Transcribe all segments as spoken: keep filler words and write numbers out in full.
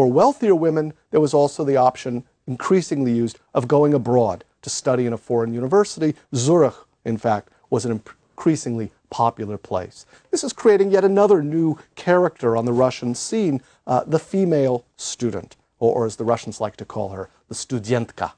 For wealthier women, there was also the option, increasingly used, of going abroad to study in a foreign university. Zurich, in fact, was an increasingly popular place. This is creating yet another new character on the Russian scene, uh, the female student, or, or as the Russians like to call her, the studentka.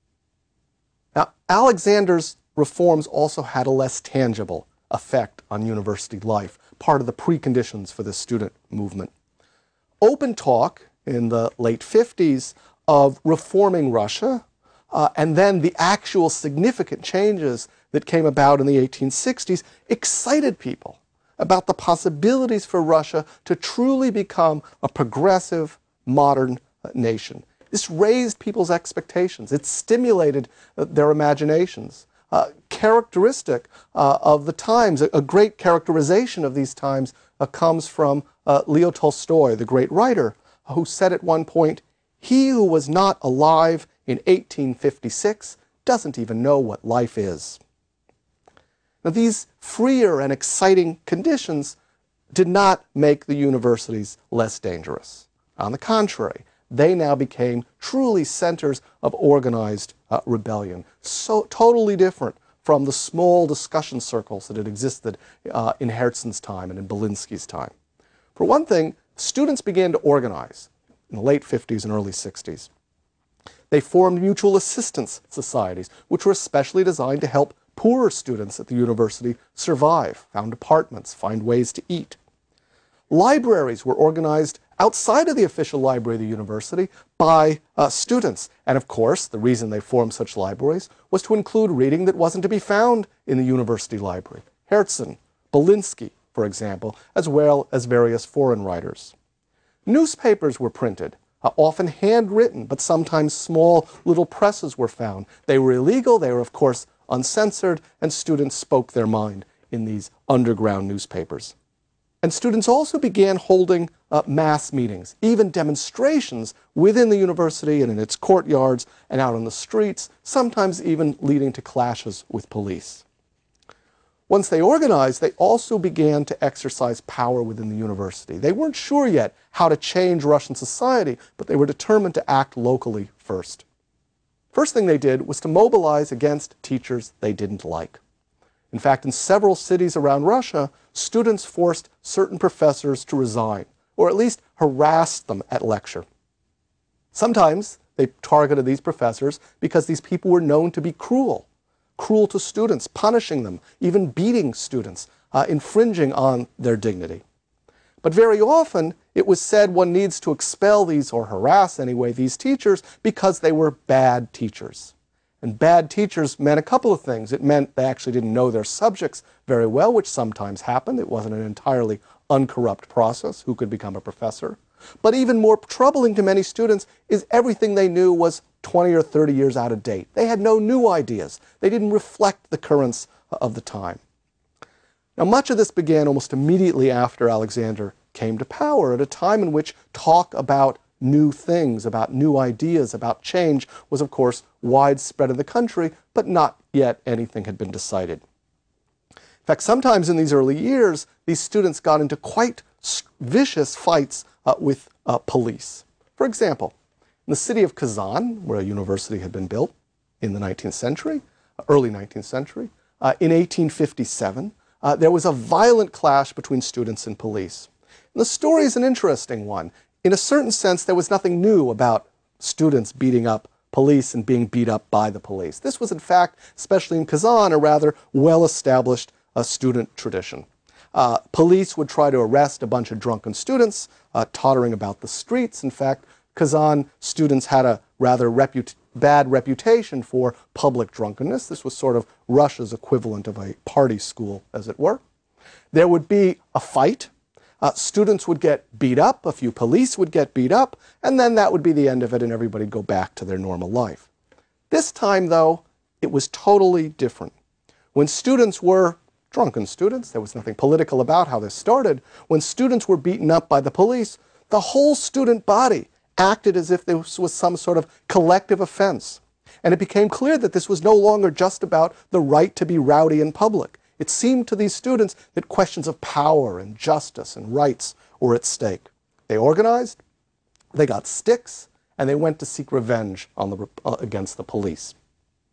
Now, Alexander's reforms also had a less tangible effect on university life, part of the preconditions for the student movement. Open talk in the late fifties of reforming Russia, uh, and then the actual significant changes that came about in the eighteen sixties excited people about the possibilities for Russia to truly become a progressive, modern uh, nation. This raised people's expectations. It stimulated uh, their imaginations. Uh, characteristic uh, of the times, a, a great characterization of these times uh, comes from uh, Leo Tolstoy, the great writer, who said at one point, "He who was not alive in eighteen fifty-six doesn't even know what life is." Now, these freer and exciting conditions did not make the universities less dangerous. On the contrary, they now became truly centers of organized uh, rebellion, so totally different from the small discussion circles that had existed uh, in Herzen's time and in Belinsky's time. For one thing, students began to organize in the late fifties and early sixties. They formed mutual assistance societies, which were especially designed to help poorer students at the university survive, found apartments, find ways to eat. Libraries were organized outside of the official library of the university by uh, students. And of course, the reason they formed such libraries was to include reading that wasn't to be found in the university library. Herzen, Belinsky, for example, as well as various foreign writers. Newspapers were printed, uh, often handwritten, but sometimes small little presses were found. They were illegal, they were of course uncensored, and students spoke their mind in these underground newspapers. And students also began holding uh, mass meetings, even demonstrations within the university and in its courtyards and out on the streets, sometimes even leading to clashes with police. Once they organized, they also began to exercise power within the university. They weren't sure yet how to change Russian society, but they were determined to act locally first. First thing they did was to mobilize against teachers they didn't like. In fact, in several cities around Russia, students forced certain professors to resign, or at least harassed them at lecture. Sometimes they targeted these professors because these people were known to be cruel, cruel to students, punishing them, even beating students, uh, infringing on their dignity. But very often, it was said one needs to expel these, or harass anyway, these teachers because they were bad teachers. And bad teachers meant a couple of things. It meant they actually didn't know their subjects very well, which sometimes happened. It wasn't an entirely uncorrupt process who could become a professor. But even more troubling to many students is everything they knew was twenty or thirty years out of date. They had no new ideas. They didn't reflect the currents of the time. Now, much of this began almost immediately after Alexander came to power, at a time in which talk about new things, about new ideas, about change was, of course, widespread in the country, but not yet anything had been decided. In fact, sometimes in these early years, these students got into quite vicious fights uh, with uh, police. For example, in the city of Kazan, where a university had been built in the nineteenth century, early nineteenth century, uh, in eighteen fifty-seven, uh, there was a violent clash between students and police. And the story is an interesting one. In a certain sense, there was nothing new about students beating up police and being beat up by the police. This was, in fact, especially in Kazan, a rather well-established uh, student tradition. Uh, police would try to arrest a bunch of drunken students, uh, tottering about the streets. In fact, Kazan students had a rather reput- bad reputation for public drunkenness. This was sort of Russia's equivalent of a party school, as it were. There would be a fight. Uh, students would get beat up, a few police would get beat up, and then that would be the end of it and everybody would go back to their normal life. This time, though, it was totally different. When students were drunken students, there was nothing political about how this started, when students were beaten up by the police, the whole student body acted as if this was some sort of collective offense. And it became clear that this was no longer just about the right to be rowdy in public. It seemed to these students that questions of power and justice and rights were at stake. They organized, They got sticks, and they went to seek revenge on the, uh, against the police.